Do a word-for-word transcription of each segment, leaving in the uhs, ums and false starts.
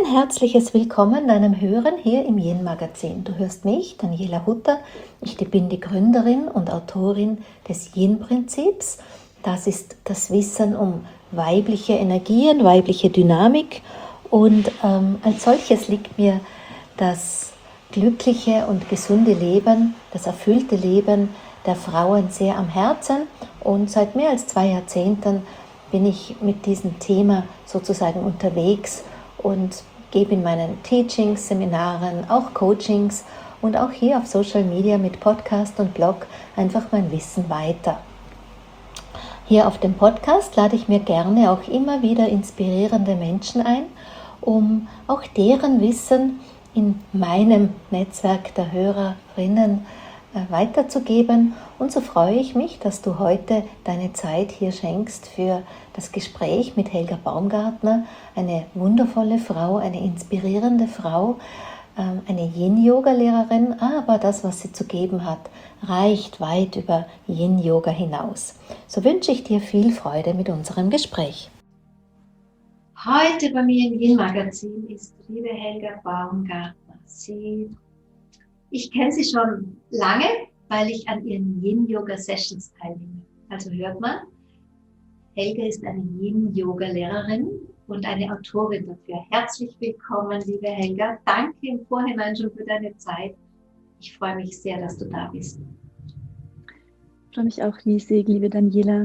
Ein herzliches Willkommen deinem Hören hier im Yin-Magazin. Du hörst mich, Daniela Hutter. Ich bin die Gründerin und Autorin des Yin-Prinzips. Das ist das Wissen um weibliche Energien, weibliche Dynamik. Und ähm, als solches liegt mir das glückliche und gesunde Leben, das erfüllte Leben der Frauen sehr am Herzen. Und seit mehr als zwei Jahrzehnten bin ich mit diesem Thema sozusagen unterwegs und gebe in meinen Teachings, Seminaren, auch Coachings und auch hier auf Social Media mit Podcast und Blog einfach mein Wissen weiter. Hier auf dem Podcast lade ich mir gerne auch immer wieder inspirierende Menschen ein, um auch deren Wissen in meinem Netzwerk der Hörerinnen weiterzugeben. Und so freue ich mich, dass du heute deine Zeit hier schenkst für das Gespräch mit Helga Baumgartner, eine wundervolle Frau, eine inspirierende Frau, eine Yin-Yoga-Lehrerin, aber das, was sie zu geben hat, reicht weit über Yin-Yoga hinaus. So wünsche ich dir viel Freude mit unserem Gespräch. Heute bei mir im Yin-Magazin ist liebe Helga Baumgartner. Sie Ich kenne sie schon lange, weil ich an ihren Yin-Yoga-Sessions teilnehme. Also hört man, Helga ist eine Yin-Yoga-Lehrerin und eine Autorin dafür. Herzlich willkommen, liebe Helga. Danke im Vorhinein schon für deine Zeit. Ich freue mich sehr, dass du da bist. Ich freue mich auch riesig, liebe Daniela.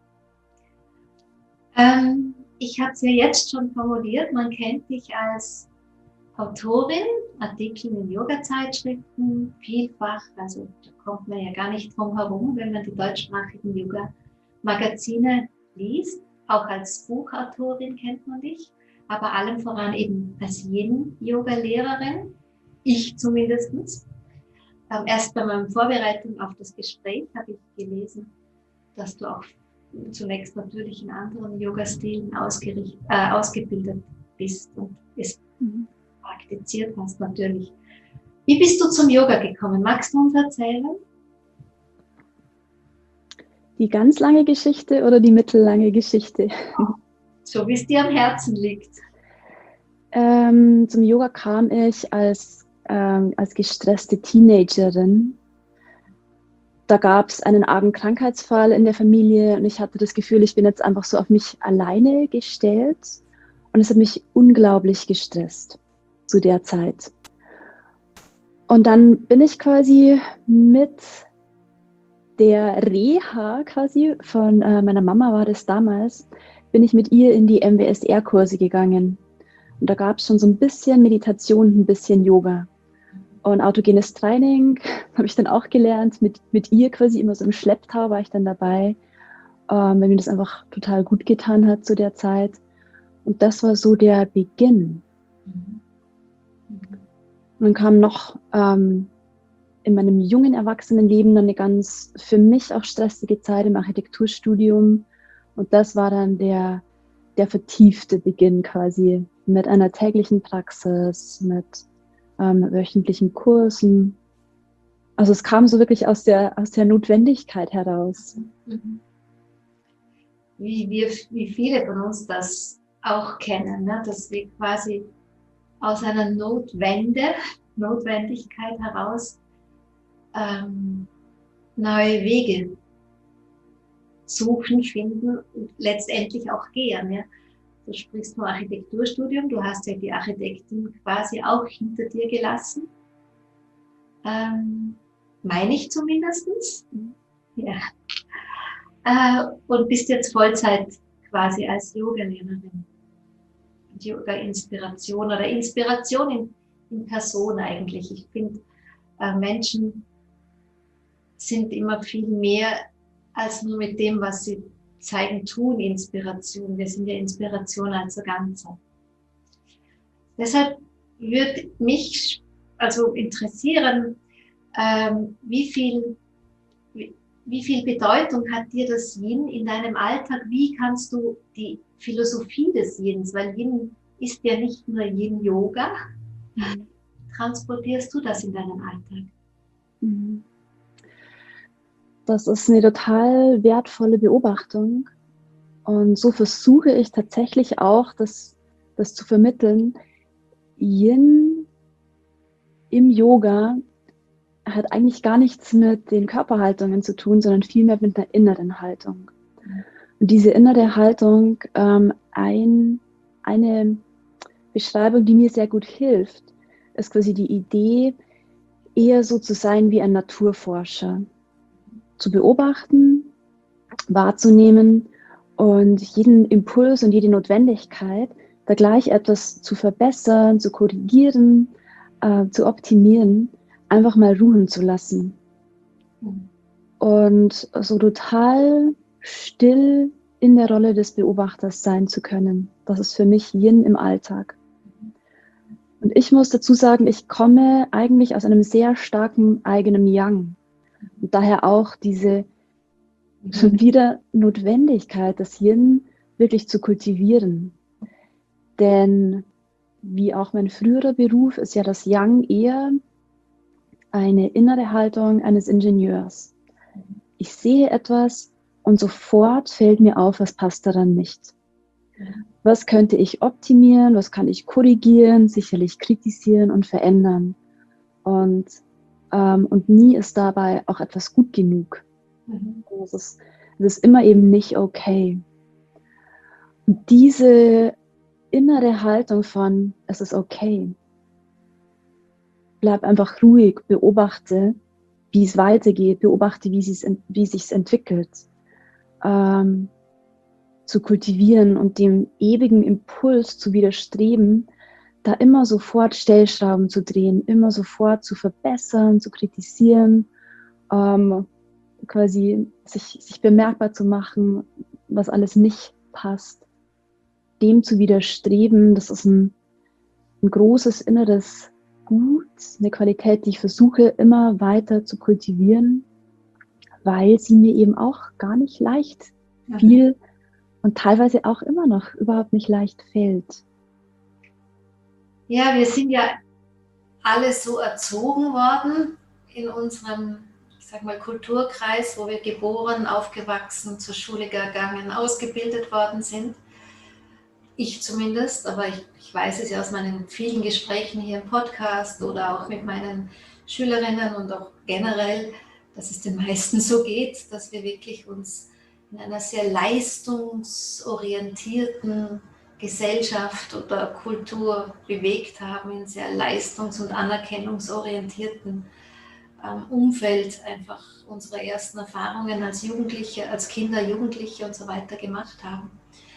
Ähm, ich habe es ja jetzt schon formuliert, man kennt dich als Autorin, Artikel in Yoga-Zeitschriften, vielfach, also da kommt man ja gar nicht drum herum, wenn man die deutschsprachigen Yoga-Magazine liest. Auch als Buchautorin kennt man dich, aber allem voran eben als Yin-Yoga-Lehrerin, ich zumindest. Ähm, erst bei meiner Vorbereitung auf das Gespräch habe ich gelesen, dass du auch zunächst natürlich in anderen Yoga-Stilen äh, ausgebildet bist und es mhm. praktiziert hast natürlich. Wie bist du zum Yoga gekommen? Magst du uns erzählen? Die ganz lange Geschichte oder die mittellange Geschichte? So wie es dir am Herzen liegt. Ähm, zum Yoga kam ich als, ähm, als gestresste Teenagerin. Da gab es einen argen Krankheitsfall in der Familie und ich hatte das Gefühl, ich bin jetzt einfach so auf mich alleine gestellt und es hat mich unglaublich gestresst zu der Zeit. Und dann bin ich quasi mit der Reha quasi von äh, meiner Mama war das damals, bin ich mit ihr in die M W S R-Kurse gegangen. Und da gab es schon so ein bisschen Meditation, ein bisschen Yoga. Und autogenes Training habe ich dann auch gelernt, mit, mit ihr quasi immer so im Schlepptau war ich dann dabei, ähm, weil mir das einfach total gut getan hat zu der Zeit. Und das war so der Beginn. Mhm. Und dann kam noch ähm, in meinem jungen Erwachsenenleben dann eine ganz für mich auch stressige Zeit im Architekturstudium. Und das war dann der, der vertiefte Beginn quasi mit einer täglichen Praxis, mit ähm, wöchentlichen Kursen. Also es kam so wirklich aus der, aus der Notwendigkeit heraus. Wie, wir, wie viele von uns das auch kennen, ne? Dass wir quasi aus einer Notwende, Notwendigkeit heraus ähm, neue Wege suchen, finden und letztendlich auch gehen. Ja? Du sprichst vom Architekturstudium, du hast ja die Architektin quasi auch hinter dir gelassen. Ähm, meine ich zumindest. Ja. Äh, und bist jetzt Vollzeit quasi als Yoga-Lehrerin. Yoga-Inspiration oder Inspiration in, in Person eigentlich. Ich finde, äh, Menschen sind immer viel mehr als nur mit dem, was sie zeigen, tun, Inspiration. Wir sind ja Inspiration als Ganze. Deshalb würde mich also interessieren, ähm, wie viel, wie, wie viel Bedeutung hat dir das Yin in deinem Alltag? Wie kannst du die Philosophie des Yins, weil Yin ist ja nicht nur Yin-Yoga, mhm. transportierst du das in deinen Alltag? Mhm. Das ist eine total wertvolle Beobachtung und so versuche ich tatsächlich auch, das, das zu vermitteln, Yin im Yoga hat eigentlich gar nichts mit den Körperhaltungen zu tun, sondern vielmehr mit einer inneren Haltung. Und diese innere Haltung, ähm, ein, eine Beschreibung, die mir sehr gut hilft, ist quasi die Idee, eher so zu sein wie ein Naturforscher. Zu beobachten, wahrzunehmen und jeden Impuls und jede Notwendigkeit, da gleich etwas zu verbessern, zu korrigieren, äh, zu optimieren, einfach mal ruhen zu lassen. Und so total still in der Rolle des Beobachters sein zu können. Das ist für mich Yin im Alltag. Und ich muss dazu sagen, ich komme eigentlich aus einem sehr starken eigenen Yang. Und daher auch diese schon wieder Notwendigkeit, das Yin wirklich zu kultivieren. Denn wie auch mein früherer Beruf ist ja das Yang eher eine innere Haltung eines Ingenieurs. Ich sehe etwas und sofort fällt mir auf, was passt daran nicht. Was könnte ich optimieren, was kann ich korrigieren, sicherlich kritisieren und verändern. Und, ähm, und nie ist dabei auch etwas gut genug. Mhm. Es ist, es ist immer eben nicht okay. Und diese innere Haltung von, es ist okay, bleib einfach ruhig, beobachte, wie es weitergeht, beobachte, wie es wie sich entwickelt, ähm, zu kultivieren und dem ewigen Impuls zu widerstreben, da immer sofort Stellschrauben zu drehen, immer sofort zu verbessern, zu kritisieren, ähm, quasi sich, sich bemerkbar zu machen, was alles nicht passt, dem zu widerstreben, das ist ein, ein großes inneres Gut, eine Qualität, die ich versuche immer weiter zu kultivieren, weil sie mir eben auch gar nicht leicht fiel und teilweise auch immer noch überhaupt nicht leicht fällt. Ja, wir sind ja alle so erzogen worden in unserem, ich sag mal, Kulturkreis, wo wir geboren, aufgewachsen, zur Schule gegangen, ausgebildet worden sind. Ich zumindest, aber ich, ich weiß es ja aus meinen vielen Gesprächen hier im Podcast oder auch mit meinen Schülerinnen und auch generell, dass es den meisten so geht, dass wir wirklich uns in einer sehr leistungsorientierten Gesellschaft oder Kultur bewegt haben, in sehr leistungs- und anerkennungsorientierten ähm, Umfeld einfach unsere ersten Erfahrungen als Jugendliche, als Kinder, Jugendliche und so weiter gemacht haben.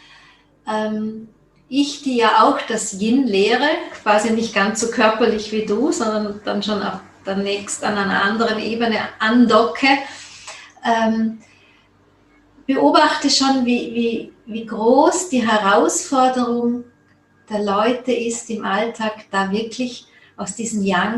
Ähm, ich, die ja auch das Yin lehre, quasi nicht ganz so körperlich wie du, sondern dann schon auf der nächst an einer anderen Ebene andocke, ähm, beobachte schon, wie, wie, wie groß die Herausforderung der Leute ist im Alltag, da wirklich aus diesem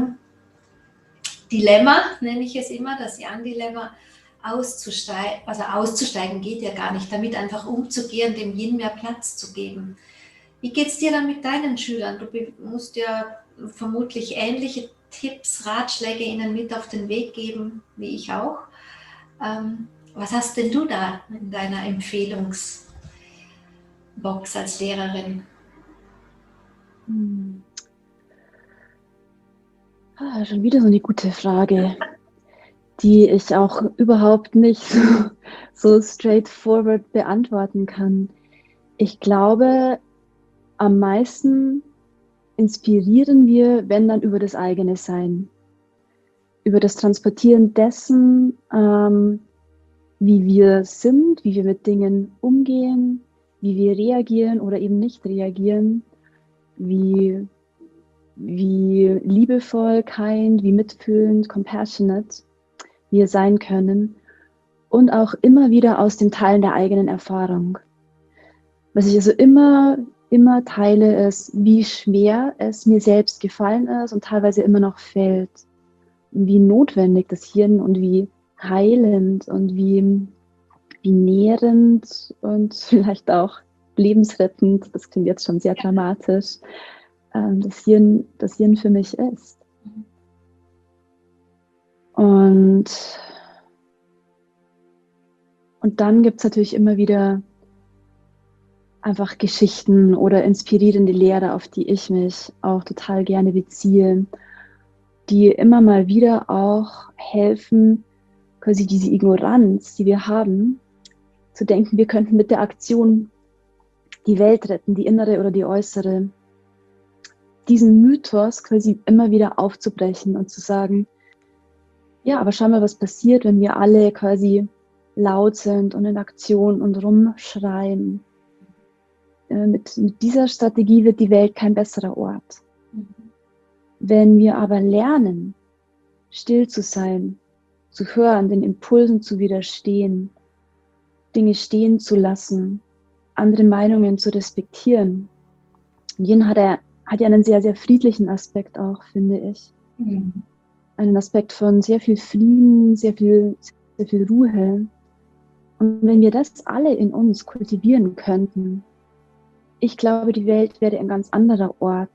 Yang-Dilemma, nenne ich es immer, das Yang-Dilemma, auszusteigen. Also auszusteigen geht ja gar nicht, damit einfach umzugehen, dem Yin mehr Platz zu geben. Wie geht es dir dann mit deinen Schülern? Du musst ja vermutlich ähnliche Tipps, Ratschläge ihnen mit auf den Weg geben, wie ich auch. Ähm, was hast denn du da in deiner Empfehlungsbox als Lehrerin? Hm. Ah, schon wieder so eine gute Frage, die ich auch überhaupt nicht so, so straightforward beantworten kann. Ich glaube, am meisten inspirieren wir, wenn dann über das eigene Sein, über das Transportieren dessen, ähm, wie wir sind, wie wir mit Dingen umgehen, wie wir reagieren oder eben nicht reagieren, wie, wie liebevoll, kind, wie mitfühlend, compassionate wir sein können und auch immer wieder aus dem Teilen der eigenen Erfahrung. Was ich also immer, immer teile, ist, wie schwer es mir selbst gefallen ist und teilweise immer noch fällt. Wie notwendig das Hirn und wie heilend und wie, wie nährend und vielleicht auch lebensrettend, das klingt jetzt schon sehr dramatisch, das Hirn, das Hirn für mich ist. Und, und dann gibt es natürlich immer wieder einfach Geschichten oder inspirierende Lehrer, auf die ich mich auch total gerne beziehe, die immer mal wieder auch helfen, quasi diese Ignoranz, die wir haben, zu denken, wir könnten mit der Aktion die Welt retten, die innere oder die äußere, diesen Mythos quasi immer wieder aufzubrechen und zu sagen, ja, aber schau mal, was passiert, wenn wir alle quasi laut sind und in Aktion und rumschreien. Äh, mit, mit dieser Strategie wird die Welt kein besserer Ort. Mhm. Wenn wir aber lernen, still zu sein, zu hören, den Impulsen zu widerstehen, Dinge stehen zu lassen, andere Meinungen zu respektieren. Yin hat, er, hat ja einen sehr, sehr friedlichen Aspekt auch, finde ich. Mhm. Einen Aspekt von sehr viel Frieden, sehr viel, sehr viel Ruhe. Und wenn wir das alle in uns kultivieren könnten, ich glaube, die Welt wäre ein ganz anderer Ort,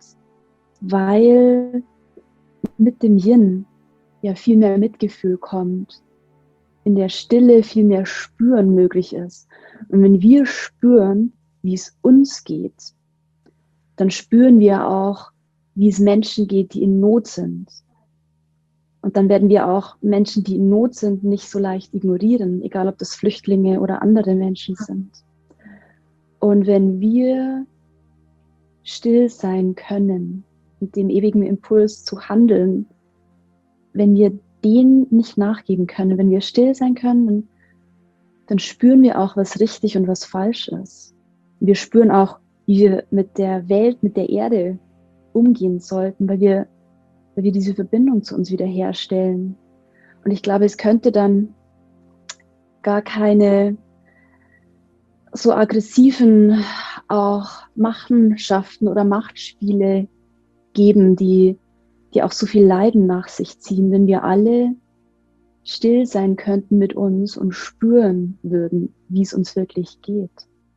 weil mit dem Yin ja viel mehr Mitgefühl kommt, in der Stille viel mehr Spüren möglich ist. Und wenn wir spüren, wie es uns geht, dann spüren wir auch, wie es Menschen geht, die in Not sind. Und dann werden wir auch Menschen, die in Not sind, nicht so leicht ignorieren, egal ob das Flüchtlinge oder andere Menschen sind. Und wenn wir still sein können, mit dem ewigen Impuls zu handeln, wenn wir den nicht nachgeben können, wenn wir still sein können, dann spüren wir auch, was richtig und was falsch ist. Wir spüren auch, wie wir mit der Welt, mit der Erde umgehen sollten, weil wir, weil wir diese Verbindung zu uns wiederherstellen. Und ich glaube, es könnte dann gar keine so aggressiven auch Machenschaften oder Machtspiele geben, die, die auch so viel Leiden nach sich ziehen, wenn wir alle still sein könnten mit uns und spüren würden, wie es uns wirklich geht.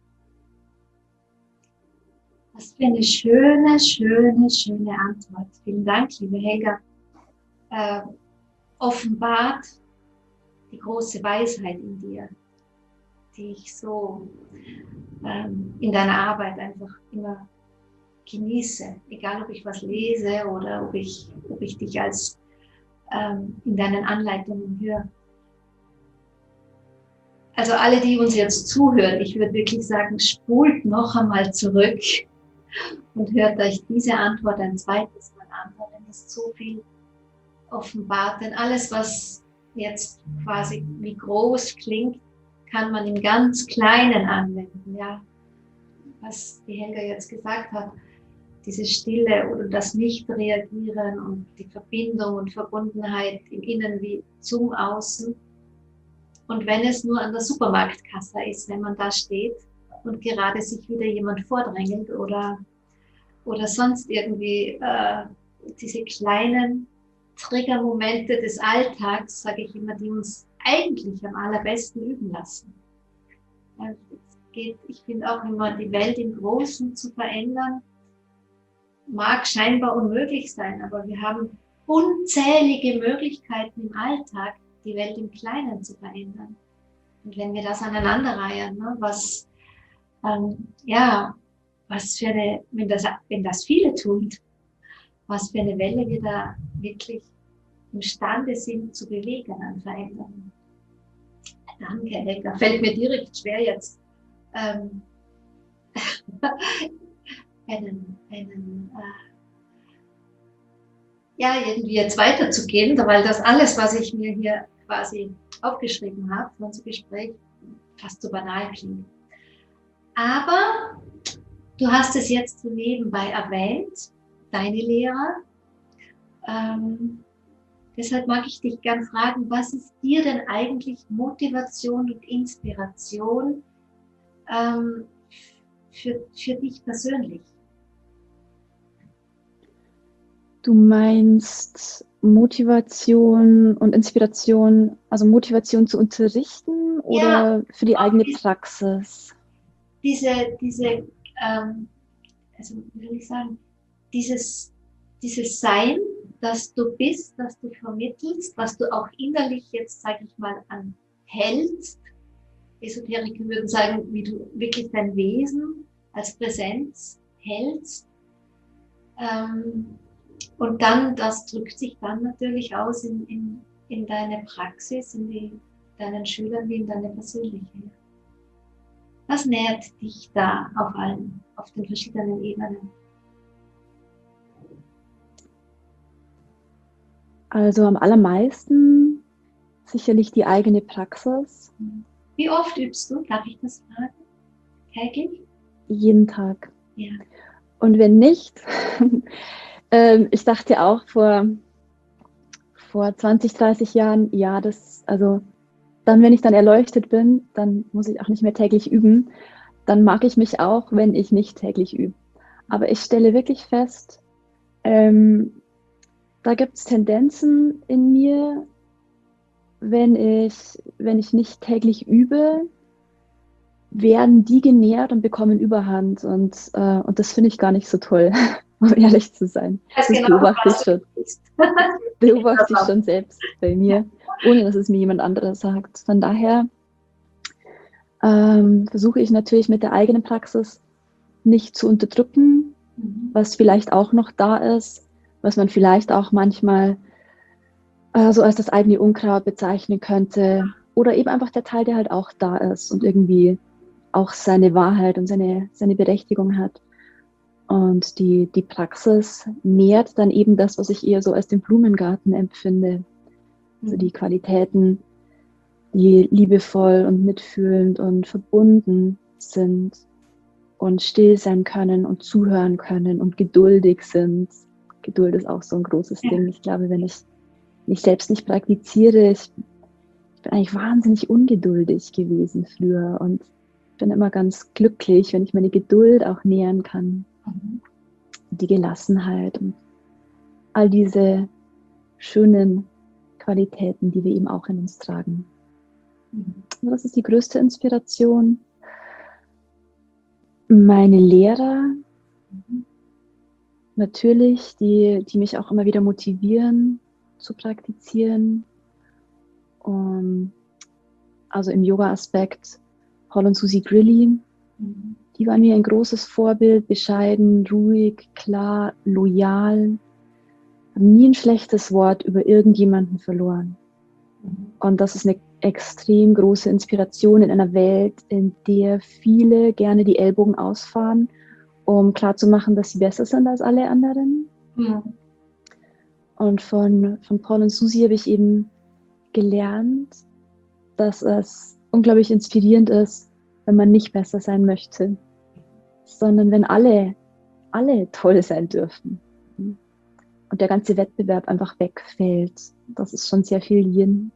Was für eine schöne, schöne, schöne Antwort. Vielen Dank, liebe Helga. Äh, offenbart die große Weisheit in dir, die ich so ähm, in deiner Arbeit einfach immer genieße. Egal, ob ich was lese oder ob ich, ob ich dich als ähm, in deinen Anleitungen höre. Also alle, die uns jetzt zuhören, ich würde wirklich sagen, spult noch einmal zurück und hört euch diese Antwort ein zweites Mal an, denn es so viel offenbart. Denn alles, was jetzt quasi wie groß klingt, kann man im ganz Kleinen anwenden. Ja, was die Helga jetzt gesagt hat, diese Stille oder das Nicht-Reagieren und die Verbindung und Verbundenheit im Innen wie zum Außen. Und wenn es nur an der Supermarktkasse ist, wenn man da steht und gerade sich wieder jemand vordrängelt oder, oder sonst irgendwie äh, diese kleinen Triggermomente des Alltags, sage ich immer, die uns eigentlich am allerbesten üben lassen. Also es geht, ich finde auch immer, die Welt im Großen zu verändern, mag scheinbar unmöglich sein, aber wir haben unzählige Möglichkeiten im Alltag, die Welt im Kleinen zu verändern. Und wenn wir das aneinanderreihen, ne, was, ähm, ja, was für eine, wenn das, wenn das viele tun, was für eine Welle wir da wirklich imstande sind zu bewegen an Veränderungen. Danke, Helga. Fällt mir direkt schwer jetzt, ähm, einen, einen äh, ja, irgendwie jetzt weiterzugehen, weil das alles, was ich mir hier quasi aufgeschrieben habe, für unser Gespräch, fast so banal klingt. Aber du hast es jetzt so nebenbei erwähnt, deine Lehrer. Ähm, deshalb mag ich dich gern fragen, was ist dir denn eigentlich Motivation und Inspiration ähm, für, für dich persönlich? Du meinst Motivation und Inspiration, also Motivation zu unterrichten oder ja, für die eigene diese, Praxis? Diese, diese ähm, also wie soll ich sagen, dieses, dieses Sein, das du bist, das du vermittelst, was du auch innerlich jetzt, sage ich mal, anhältst. Esoteriker würden sagen, wie du wirklich dein Wesen als Präsenz hältst. Ähm, und dann, das drückt sich dann natürlich aus in, in, in deine Praxis, in die, deinen Schülern wie in deine persönliche. Was nährt dich da auf allen, auf den verschiedenen Ebenen? Also am allermeisten sicherlich die eigene Praxis. Wie oft übst du? Darf ich das fragen? Täglich? Jeden Tag. Ja. Und wenn nicht, ähm, ich dachte auch vor, vor zwanzig, dreißig Jahren, ja, das, also dann, wenn ich dann erleuchtet bin, dann muss ich auch nicht mehr täglich üben. Dann mag ich mich auch, wenn ich nicht täglich übe. Aber ich stelle wirklich fest, ähm, da gibt es Tendenzen in mir, wenn ich, wenn ich nicht täglich übe, werden die genährt und bekommen Überhand. Und, äh, und das finde ich gar nicht so toll, um ehrlich zu sein. Das, das genau, beobachte ich schon. beobachte ich schon selbst bei mir, ohne dass es mir jemand anderes sagt. Von daher ähm, versuche ich natürlich mit der eigenen Praxis nicht zu unterdrücken, mhm. was vielleicht auch noch da ist, was man vielleicht auch manchmal äh, so als das eigene Unkraut bezeichnen könnte. Oder eben einfach der Teil, der halt auch da ist und irgendwie auch seine Wahrheit und seine, seine Berechtigung hat. Und die, die Praxis nährt dann eben das, was ich eher so als den Blumengarten empfinde. Also die Qualitäten, die liebevoll und mitfühlend und verbunden sind und still sein können und zuhören können und geduldig sind. Geduld ist auch so ein großes ja. Ding. Ich glaube, wenn ich mich selbst nicht praktiziere, ich, ich bin eigentlich wahnsinnig ungeduldig gewesen früher und bin immer ganz glücklich, wenn ich meine Geduld auch nähern kann. Mhm. Die Gelassenheit und all diese schönen Qualitäten, die wir eben auch in uns tragen. Mhm. Das ist die größte Inspiration. Meine Lehrer, mhm. natürlich, die, die mich auch immer wieder motivieren zu praktizieren. Und also im Yoga-Aspekt Paul und Susie Grilly, mhm. die waren mir ein großes Vorbild, bescheiden, ruhig, klar, loyal, haben nie ein schlechtes Wort über irgendjemanden verloren. Mhm. Und das ist eine extrem große Inspiration in einer Welt, in der viele gerne die Ellbogen ausfahren, um klarzumachen, dass sie besser sind als alle anderen. Mhm. Und von, von Paul und Susie habe ich eben gelernt, dass es unglaublich inspirierend ist, wenn man nicht besser sein möchte, sondern wenn alle, alle toll sein dürfen. Und der ganze Wettbewerb einfach wegfällt. Das ist schon sehr viel Yin.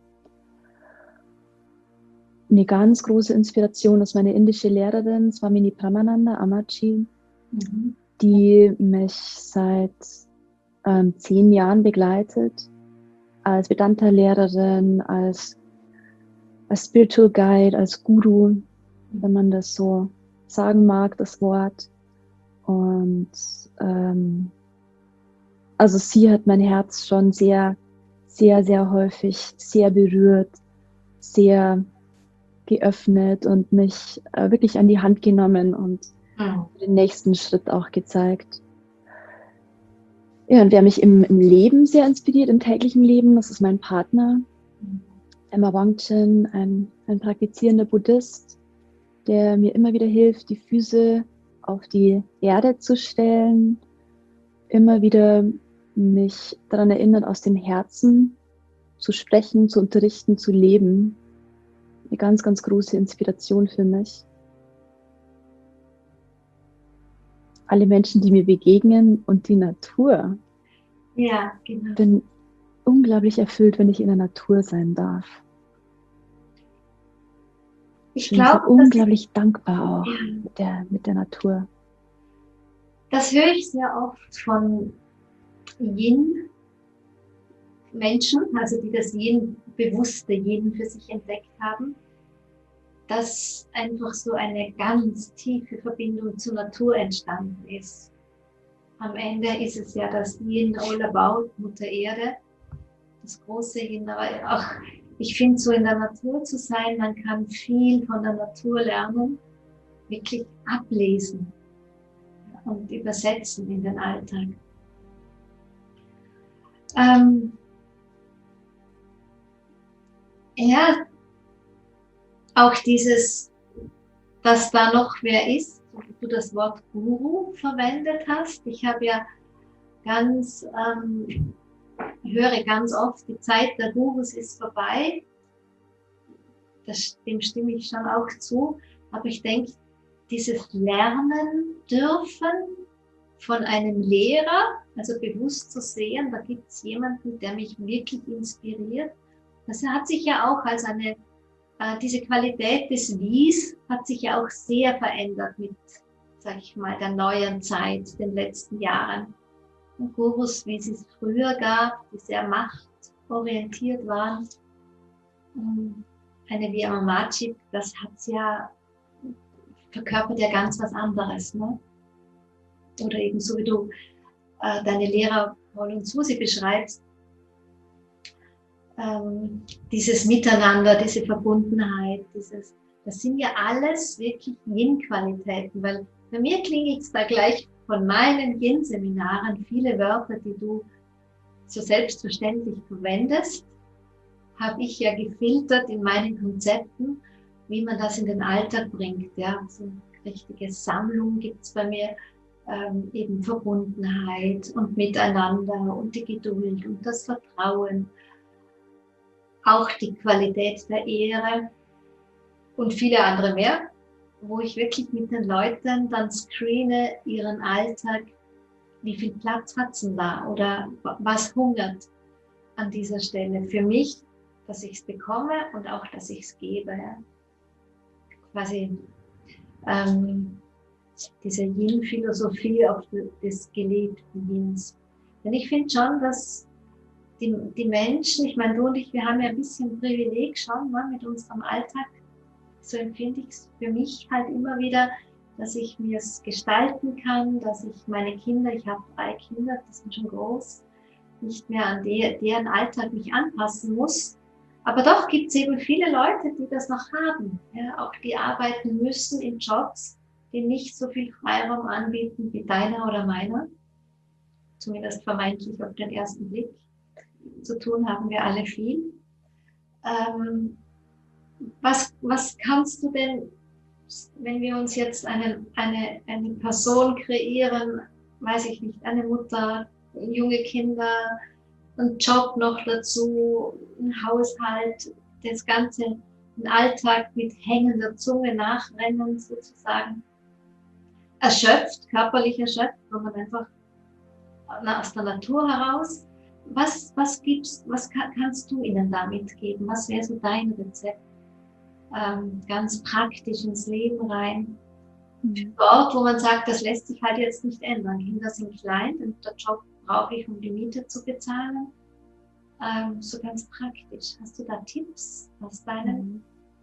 Eine ganz große Inspiration ist meine indische Lehrerin, Swamini Brahmananda Amaji, mhm. die mich seit ähm, zehn Jahren begleitet, als Vedanta-Lehrerin, als, als Spiritual Guide, als Guru, wenn man das so sagen mag, das Wort. Und ähm, also sie hat mein Herz schon sehr, sehr, sehr häufig sehr berührt, sehr geöffnet und mich äh, wirklich an die Hand genommen und mhm. den nächsten Schritt auch gezeigt. Ja, und wer mich im, im Leben sehr inspiriert, im täglichen Leben, das ist mein Partner, mhm. Emma Wangchen, ein, ein praktizierender Buddhist, der mir immer wieder hilft, die Füße auf die Erde zu stellen, immer wieder mich daran erinnert, aus dem Herzen zu sprechen, zu unterrichten, zu leben. Eine ganz, ganz große Inspiration für mich. Alle Menschen, die mir begegnen und die Natur. Ja, genau. Ich bin unglaublich erfüllt, wenn ich in der Natur sein darf. Ich bin glaube, so unglaublich dankbar auch ja. mit, der, mit der Natur. Das höre ich sehr oft von Yin-Menschen, also die das Yin, bewusste Yin für sich entdeckt haben, dass einfach so eine ganz tiefe Verbindung zur Natur entstanden ist. Am Ende ist es ja das Yin all about, Mutter Erde, das große Yin, aber auch, ich finde, so in der Natur zu sein, man kann viel von der Natur lernen, wirklich ablesen. und übersetzen in den Alltag. Ähm, ja, auch dieses, dass da noch wer ist, du das Wort Guru verwendet hast. Ich habe ja ganz, ähm, höre ganz oft, die Zeit der Gurus ist vorbei. Das, dem stimme ich schon auch zu. Aber ich denke, dieses Lernen dürfen von einem Lehrer, also bewusst zu sehen, da gibt es jemanden, der mich wirklich inspiriert. Das hat sich ja auch als eine, äh, diese Qualität des Wies hat sich ja auch sehr verändert mit, sag ich mal, der neuen Zeit, den letzten Jahren. Und Gurus, wie es es früher gab, die sehr machtorientiert waren, eine wie Amamachi, das hat's ja, verkörpert ja ganz was anderes, ne? Oder eben so wie du äh, deine Lehrer Paul und Susi beschreibst, ähm, dieses Miteinander, diese Verbundenheit, dieses, das sind ja alles wirklich Yin-Qualitäten, weil bei mir klingt es da gleich von meinen Yin-Seminaren viele Wörter, die du so selbstverständlich verwendest, habe ich ja gefiltert in meinen Konzepten, wie man das in den Alltag bringt. Ja, so eine richtige Sammlung gibt es bei mir, ähm, eben Verbundenheit und Miteinander und die Geduld und das Vertrauen, auch die Qualität der Ehre und viele andere mehr, wo ich wirklich mit den Leuten dann screene, ihren Alltag, wie viel Platz hat es denn da oder was hungert an dieser Stelle für mich, dass ich es bekomme und auch, dass ich es gebe. Ja. Quasi ähm, diese Yin-Philosophie auf des gelebten Yins. Denn ich finde schon, dass die, die Menschen, ich meine, du und ich, wir haben ja ein bisschen Privileg schon ne, mit unserem Alltag. So empfinde ich es für mich halt immer wieder, dass ich mir es gestalten kann, dass ich meine Kinder, ich habe drei Kinder, die sind schon groß, nicht mehr an der, deren Alltag mich anpassen muss. Aber doch gibt es eben viele Leute, die das noch haben, ja, auch die arbeiten müssen in Jobs, die nicht so viel Freiraum anbieten wie deiner oder meiner, zumindest vermeintlich auf den ersten Blick. Zu tun haben wir alle viel. Ähm, was, was kannst du denn, wenn wir uns jetzt eine, eine, eine Person kreieren, weiß ich nicht, eine Mutter, junge Kinder, einen Job noch dazu, ein Haushalt, das Ganze, ein Alltag mit hängender Zunge nachrennen sozusagen, erschöpft, körperlich erschöpft, sondern einfach aus der Natur heraus. Was, was gibst, was kann, kannst du ihnen da mitgeben? Was wäre so dein Rezept? Ähm, ganz praktisch ins Leben rein. Mhm. Dort, wo man sagt, das lässt sich halt jetzt nicht ändern. Kinder sind klein und der Job brauche ich, um die Miete zu bezahlen. Ähm, so ganz praktisch. Hast du da Tipps aus deinem?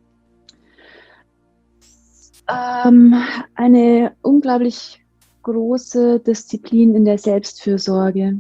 Ähm, eine unglaublich große Disziplin in der Selbstfürsorge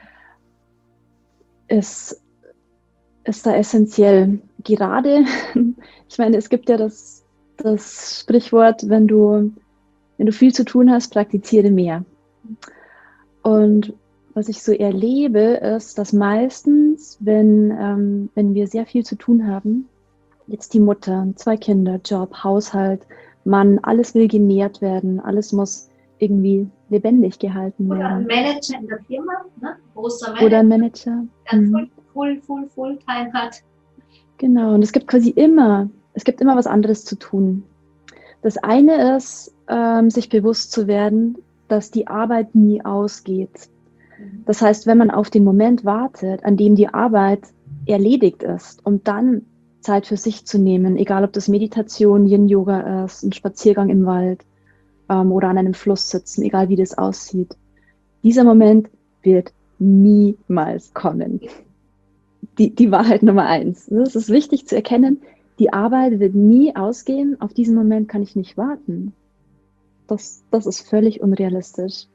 ist, ist da essentiell. Gerade, ich meine, es gibt ja das, das Sprichwort, wenn du, wenn du viel zu tun hast, praktiziere mehr. Und was ich so erlebe, ist, dass meistens, wenn, ähm, wenn wir sehr viel zu tun haben, jetzt die Mutter, zwei Kinder, Job, Haushalt, Mann, alles will genährt werden, alles muss irgendwie lebendig gehalten werden. Oder ein Manager in der Firma, ne? Großer Manager. Oder ein Manager. Der mhm. full, full, full Time hat. Genau, und es gibt quasi immer, es gibt immer was anderes zu tun. Das eine ist, ähm, sich bewusst zu werden, dass die Arbeit nie ausgeht. Das heißt, wenn man auf den Moment wartet, an dem die Arbeit erledigt ist, um dann Zeit für sich zu nehmen, egal ob das Meditation, Yin-Yoga ist, ein Spaziergang im Wald ähm, oder an einem Fluss sitzen, egal wie das aussieht. Dieser Moment wird niemals kommen. Die, die Wahrheit Nummer eins. Es ist wichtig zu erkennen, die Arbeit wird nie ausgehen, auf diesen Moment kann ich nicht warten. Das, das ist völlig unrealistisch.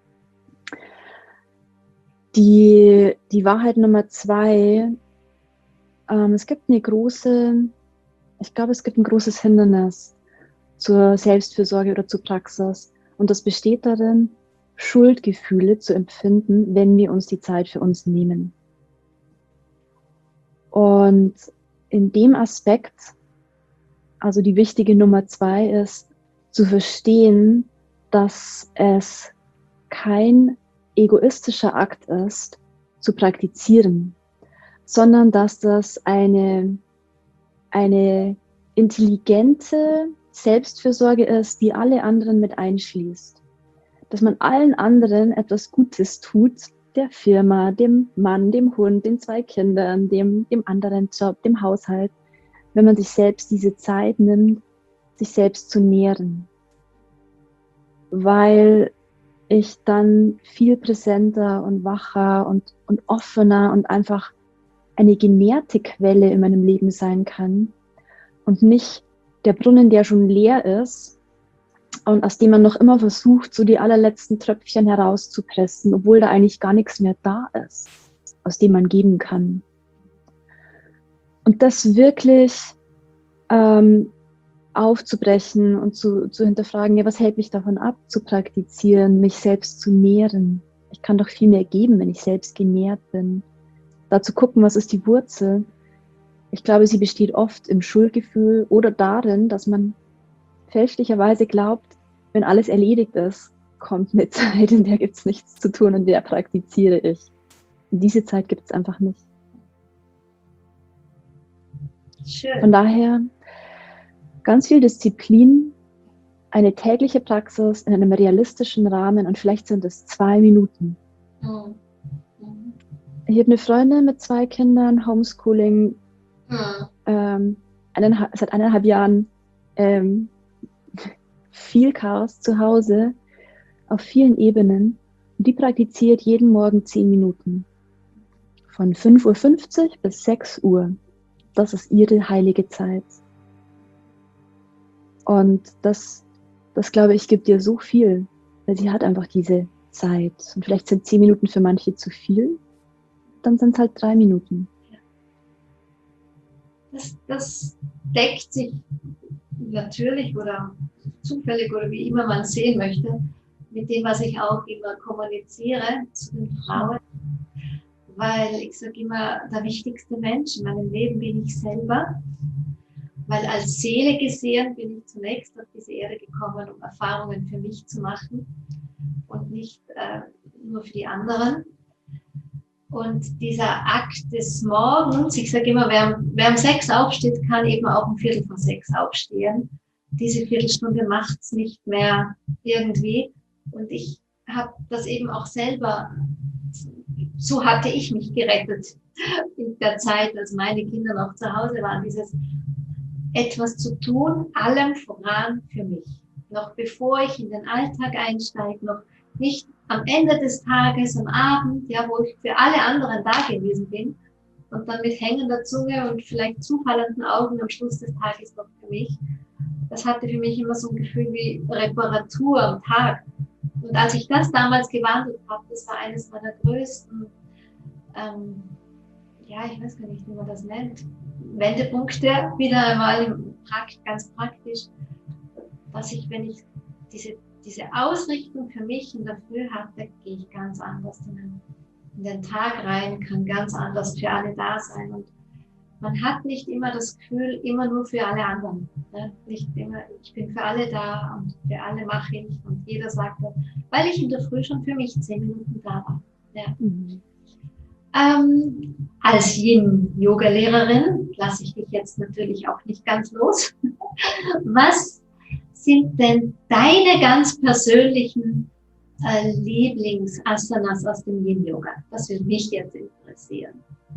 Die, die Wahrheit Nummer zwei, ähm, es gibt eine große, ich glaube, es gibt ein großes Hindernis zur Selbstfürsorge oder zur Praxis. Und das besteht darin, Schuldgefühle zu empfinden, wenn wir uns die Zeit für uns nehmen. Und in dem Aspekt, also die wichtige Nummer zwei ist, zu verstehen, dass es kein egoistischer Akt ist, zu praktizieren, sondern dass das eine, eine intelligente Selbstfürsorge ist, die alle anderen mit einschließt. Dass man allen anderen etwas Gutes tut, der Firma, dem Mann, dem Hund, den zwei Kindern, dem, dem anderen Job, dem Haushalt, wenn man sich selbst diese Zeit nimmt, sich selbst zu nähren. Weil ich dann viel präsenter und wacher und, und offener und einfach eine genährte Quelle in meinem Leben sein kann und nicht der Brunnen, der schon leer ist und aus dem man noch immer versucht, so die allerletzten Tröpfchen herauszupressen, obwohl da eigentlich gar nichts mehr da ist, aus dem man geben kann. Und das wirklich ähm, aufzubrechen und zu, zu hinterfragen, ja, was hält mich davon ab, zu praktizieren, mich selbst zu nähren. Ich kann doch viel mehr geben, wenn ich selbst genährt bin. Da zu gucken, was ist die Wurzel. Ich glaube, sie besteht oft im Schuldgefühl oder darin, dass man fälschlicherweise glaubt, wenn alles erledigt ist, kommt eine Zeit, in der gibt es nichts zu tun und in der praktiziere ich. Und diese Zeit gibt es einfach nicht. Schön. Von daher ganz viel Disziplin, eine tägliche Praxis in einem realistischen Rahmen und vielleicht sind es zwei Minuten. Mhm. Mhm. Ich habe eine Freundin mit zwei Kindern, Homeschooling, Mhm. ähm, eineinhalb, seit eineinhalb Jahren ähm, viel Chaos zu Hause auf vielen Ebenen. Und die praktiziert jeden Morgen zehn Minuten. Von fünf Uhr fünfzig bis sechs Uhr. Das ist ihre heilige Zeit. Und das, das glaube ich, gibt ihr so viel, weil sie hat einfach diese Zeit. Und vielleicht sind zehn Minuten für manche zu viel, dann sind es halt drei Minuten. Das, das deckt sich natürlich oder zufällig oder wie immer man sehen möchte, mit dem, was ich auch immer kommuniziere zu den Frauen. Weil ich sage immer, der wichtigste Mensch in meinem Leben bin ich selber. Weil als Seele gesehen bin ich zunächst auf diese Erde gekommen, um Erfahrungen für mich zu machen und nicht äh, nur für die anderen. Und dieser Akt des Morgens, ich sage immer, wer, wer um sechs aufsteht, kann eben auch um Viertel vor sechs aufstehen. Diese Viertelstunde macht es nicht mehr irgendwie. Und ich habe das eben auch selber, so hatte ich mich gerettet in der Zeit, als meine Kinder noch zu Hause waren, dieses etwas zu tun, allem voran für mich. Noch bevor ich in den Alltag einsteige, noch nicht am Ende des Tages, am Abend, ja, wo ich für alle anderen da gewesen bin und dann mit hängender Zunge und vielleicht zufallenden Augen am Schluss des Tages noch für mich. Das hatte für mich immer so ein Gefühl wie Reparatur am Tag. Und als ich das damals gewandelt habe, das war eines meiner größten, ähm, ja, ich weiß gar nicht, wie man das nennt, Wendepunkte, wieder einmal ganz praktisch, dass ich, wenn ich diese, diese Ausrichtung für mich in der Früh hatte, gehe ich ganz anders in den, in den Tag rein, kann ganz anders für alle da sein. Und man hat nicht immer das Gefühl, immer nur für alle anderen. Ne? Nicht immer, ich bin für alle da und für alle mache ich und jeder sagt das, weil ich in der Früh schon für mich zehn Minuten da war. Ja. Mhm. Ähm, als Yin-Yoga-Lehrerin lasse ich dich jetzt natürlich auch nicht ganz los. Was sind denn deine ganz persönlichen äh, Lieblings-Asanas aus dem Yin-Yoga? Das würde mich jetzt interessieren.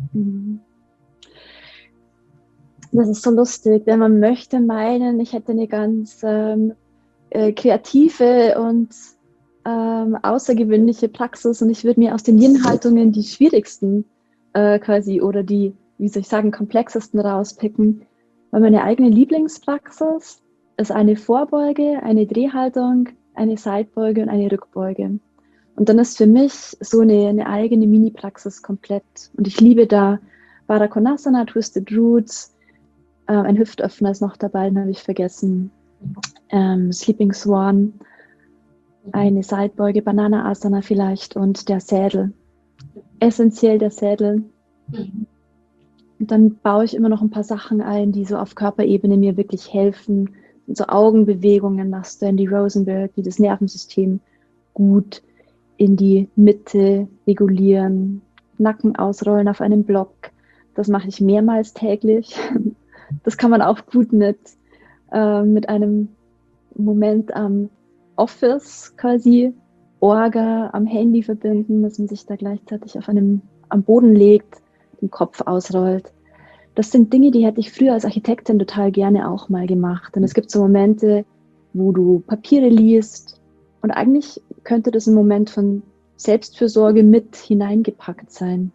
Das ist so lustig, wenn man möchte meinen, ich hätte eine ganz ähm, äh, kreative und ähm, außergewöhnliche Praxis und ich würde mir aus den Yin-Haltungen die schwierigsten äh, quasi oder die, wie soll ich sagen, komplexesten rauspicken. Weil meine eigene Lieblingspraxis ist eine Vorbeuge, eine Drehhaltung, eine Seitbeuge und eine Rückbeuge. Und dann ist für mich so eine, eine eigene Mini-Praxis komplett. Und ich liebe da Baddha Konasana, Twisted Roots, äh, ein Hüftöffner ist noch dabei, den habe ich vergessen, ähm, Sleeping Swan. eine Seitbeuge, Banana Asana vielleicht und der Sädel. Essentiell der Sädel. Mhm. Und dann baue ich immer noch ein paar Sachen ein, die so auf Körperebene mir wirklich helfen. So Augenbewegungen nach Stanley Rosenberg, die das Nervensystem gut in die Mitte regulieren. Nacken ausrollen auf einem Block. Das mache ich mehrmals täglich. Das kann man auch gut mit, äh, mit einem Moment am Office quasi, Orga am Handy verbinden, dass man sich da gleichzeitig auf einem, am Boden legt, den Kopf ausrollt. Das sind Dinge, die hätte ich früher als Architektin total gerne auch mal gemacht. Und es gibt so Momente, wo du Papiere liest und eigentlich könnte das ein Moment von Selbstfürsorge mit hineingepackt sein.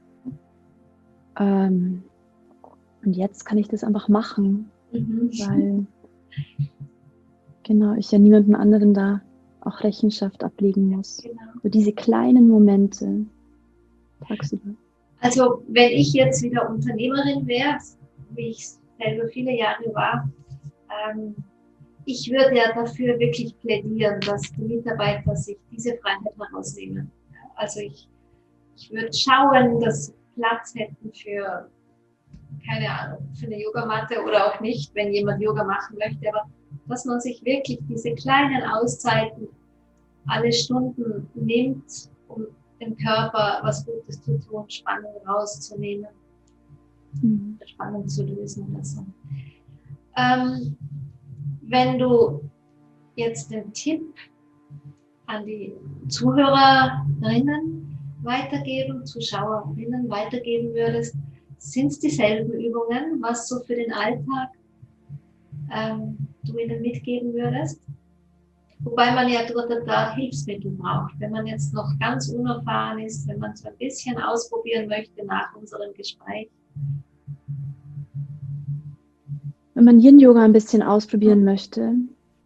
Ähm, und jetzt kann ich das einfach machen, Mhm. weil genau, ich ja niemandem anderen da auch Rechenschaft ablegen muss. Genau. So diese kleinen Momente tagsüber. Also wenn ich jetzt wieder Unternehmerin wäre, wie ich selber viele Jahre war, ähm, ich würde ja dafür wirklich plädieren, dass die Mitarbeiter sich diese Freiheit herausnehmen. Also ich, ich würde schauen, dass sie Platz hätten für, keine Ahnung, für eine Yogamatte oder auch nicht, wenn jemand Yoga machen möchte, aber dass man sich wirklich diese kleinen Auszeiten alle Stunden nimmt, um dem Körper was Gutes zu tun, Spannung rauszunehmen, Mhm. Spannung zu lösen oder so. Ähm, wenn du jetzt den Tipp an die Zuhörerinnen weitergeben, Zuschauerinnen weitergeben würdest, sind es dieselben Übungen, was so für den Alltag ähm, du ihnen mitgeben würdest? Wobei man ja dort da Hilfsmittel braucht. Wenn man jetzt noch ganz unerfahren ist, wenn man so ein bisschen ausprobieren möchte nach unserem Gespräch. Wenn man Yin-Yoga ein bisschen ausprobieren möchte,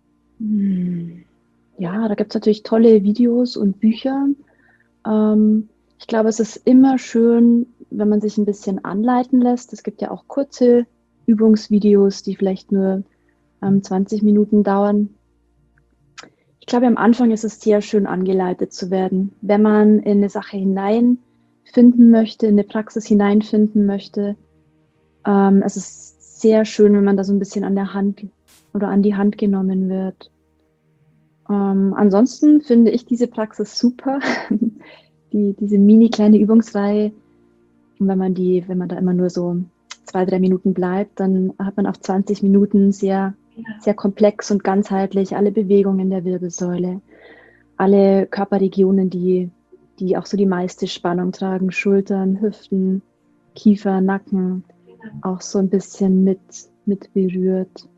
hm, ja, da gibt es natürlich tolle Videos und Bücher. Ähm, ich glaube, es ist immer schön, wenn man sich ein bisschen anleiten lässt. Es gibt ja auch kurze Übungsvideos, die vielleicht nur ähm, zwanzig Minuten dauern. Ich glaube, am Anfang ist es sehr schön angeleitet zu werden. Wenn man in eine Sache hineinfinden möchte, in eine Praxis hineinfinden möchte, ähm, es ist sehr schön, wenn man da so ein bisschen an der Hand oder an die Hand genommen wird. Ähm, ansonsten finde ich diese Praxis super, die, diese mini kleine Übungsreihe. Und wenn man die, wenn man da immer nur so zwei, drei Minuten bleibt, dann hat man auf zwanzig Minuten sehr sehr komplex und ganzheitlich, alle Bewegungen der Wirbelsäule, alle Körperregionen, die, die auch so die meiste Spannung tragen, Schultern, Hüften, Kiefer, Nacken, auch so ein bisschen mit, mit berührt.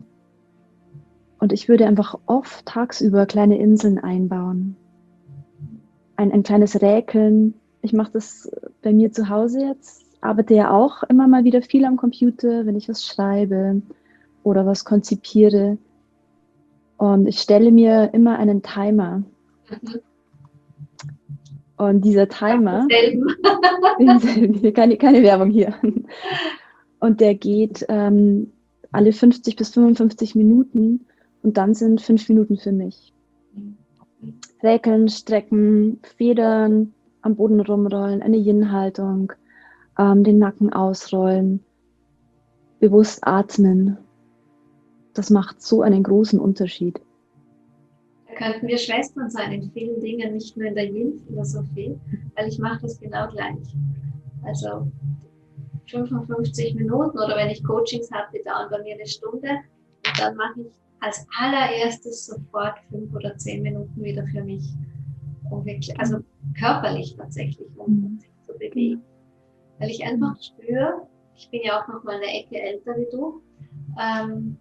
Und ich würde einfach oft tagsüber kleine Inseln einbauen. Ein, ein kleines Räkeln. Ich mache das bei mir zu Hause jetzt, arbeite ja auch immer mal wieder viel am Computer, wenn ich was schreibe oder was konzipiere. Und ich stelle mir immer einen Timer. Mhm. Und dieser Timer, Selben. keine, keine Werbung hier. Und der geht ähm, alle fünfzig bis fünfundfünfzig Minuten und dann sind fünf Minuten für mich. Räkeln, strecken, federn, am Boden rumrollen, eine Yin-Haltung, ähm, den Nacken ausrollen, bewusst atmen. Das macht so einen großen Unterschied. Da könnten wir Schwestern sein in vielen Dingen, nicht nur in der Yin-Philosophie, weil ich mache das genau gleich. Also fünfundfünfzig Minuten oder wenn ich Coachings habe, die dauern bei mir eine Stunde und dann mache ich als allererstes sofort fünf oder zehn Minuten wieder für mich, um wirklich, also körperlich tatsächlich, um sich zu bewegen. Weil ich einfach spüre, ich bin ja auch noch mal eine Ecke älter wie du, ähm,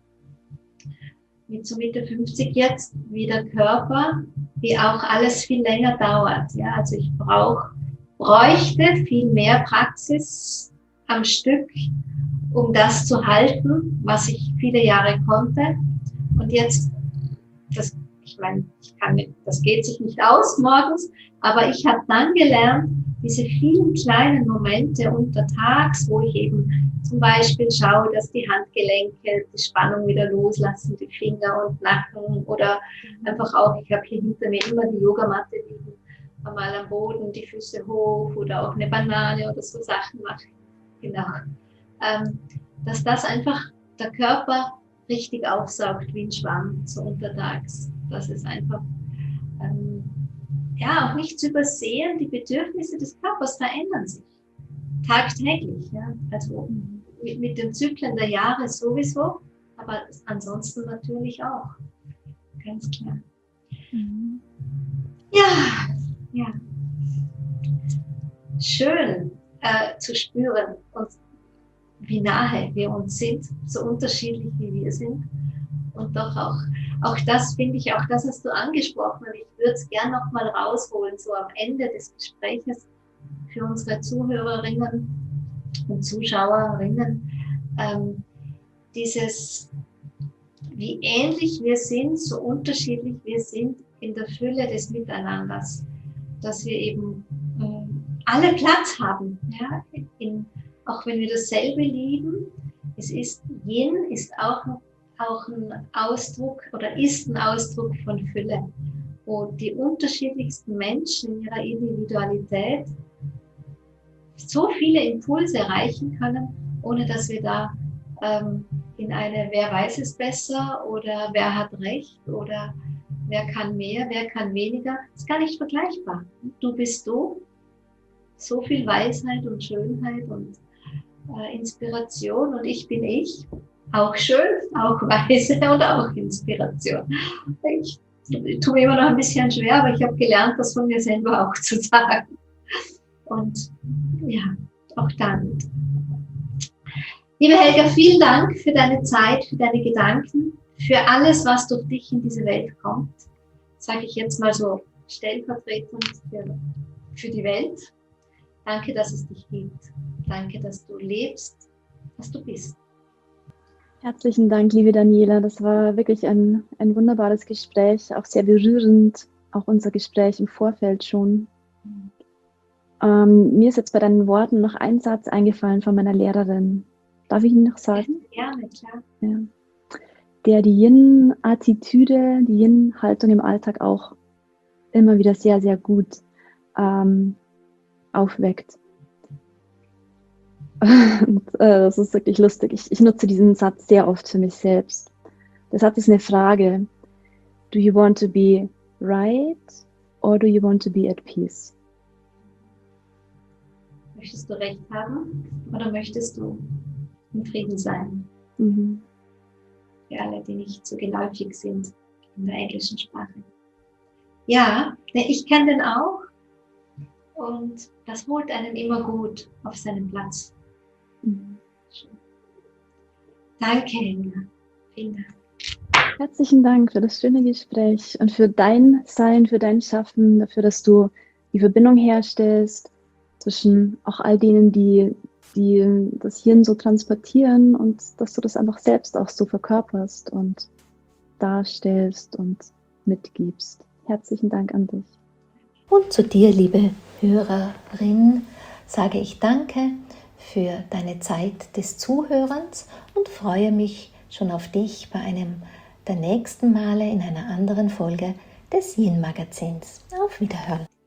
mit so Mitte fünfzig jetzt, wie der Körper, wie auch alles viel länger dauert. Ja? Also ich brauch, bräuchte viel mehr Praxis am Stück, um das zu halten, was ich viele Jahre konnte. Und jetzt, das, ich meine, ich kann, das geht sich nicht aus morgens, aber ich habe dann gelernt, diese vielen kleinen Momente untertags, wo ich eben zum Beispiel schaue, dass die Handgelenke die Spannung wieder loslassen, die Finger und Nacken oder einfach auch, ich habe hier hinter mir immer die Yogamatte liegen, mal am Boden, die Füße hoch oder auch eine Banane oder so Sachen mache. Genau. Ähm, dass das einfach der Körper richtig aufsaugt wie ein Schwamm, so untertags. Das ist einfach, ähm, ja, auch nicht zu übersehen, die Bedürfnisse des Körpers verändern sich tagtäglich. Ja? Also mit, mit den Zyklen der Jahre sowieso, aber ansonsten natürlich auch. Ganz klar. Mhm. Ja, ja. Schön äh, zu spüren, und wie nahe wir uns sind, so unterschiedlich wie wir sind. Und doch auch, auch das finde ich, auch das hast du angesprochen, und ich würde es gerne nochmal rausholen, so am Ende des Gespräches für unsere Zuhörerinnen und Zuschauerinnen, ähm, dieses, wie ähnlich wir sind, so unterschiedlich wir sind in der Fülle des Miteinanders, dass wir eben ähm, alle Platz haben, ja, in, auch wenn wir dasselbe lieben. Es ist, Yin ist auch, auch ein Ausdruck oder ist ein Ausdruck von Fülle, wo die unterschiedlichsten Menschen in ihrer Individualität so viele Impulse erreichen können, ohne dass wir da ähm, in eine wer weiß es besser oder wer hat recht oder wer kann mehr, wer kann weniger, ist gar nicht vergleichbar. Du bist du, so viel Weisheit und Schönheit und äh, Inspiration, und ich bin ich, auch schön, auch Weise und auch Inspiration. Ich, ich tue mir immer noch ein bisschen schwer, aber ich habe gelernt, das von mir selber auch zu sagen. Und ja, auch damit. Liebe Helga, vielen Dank für deine Zeit, für deine Gedanken, für alles, was durch dich in diese Welt kommt. Sage ich jetzt mal so stellvertretend für, für die Welt. Danke, dass es dich gibt. Danke, dass du lebst, dass du bist. Herzlichen Dank, liebe Daniela. Das war wirklich ein, ein wunderbares Gespräch, auch sehr berührend, auch unser Gespräch im Vorfeld schon. Ähm, mir ist jetzt bei deinen Worten noch ein Satz eingefallen von meiner Lehrerin. Darf ich ihn noch sagen? Gerne, klar. Ja. Der die Yin-Attitüde, die Yin-Haltung im Alltag auch immer wieder sehr, sehr gut ähm, aufweckt. Und, äh, das ist wirklich lustig. Ich, ich nutze diesen Satz sehr oft für mich selbst. Der Satz ist eine Frage. Do you want to be right or do you want to be at peace? Möchtest du Recht haben oder möchtest du im Frieden sein? Mhm. Für alle, die nicht so geläufig sind in der englischen Sprache. Ja, ich kenne den auch, und das holt einen immer gut auf seinen Platz. Mhm. Danke, Helga. Vielen Dank. Herzlichen Dank für das schöne Gespräch und für dein Sein, für dein Schaffen, dafür, dass du die Verbindung herstellst zwischen auch all denen, die, die das Hirn so transportieren, und dass du das einfach selbst auch so verkörperst und darstellst und mitgibst. Herzlichen Dank an dich. Und zu dir, liebe Hörerin, sage ich Danke für deine Zeit des Zuhörens und freue mich schon auf dich bei einem der nächsten Male in einer anderen Folge des Yin Magazins. Auf Wiederhören.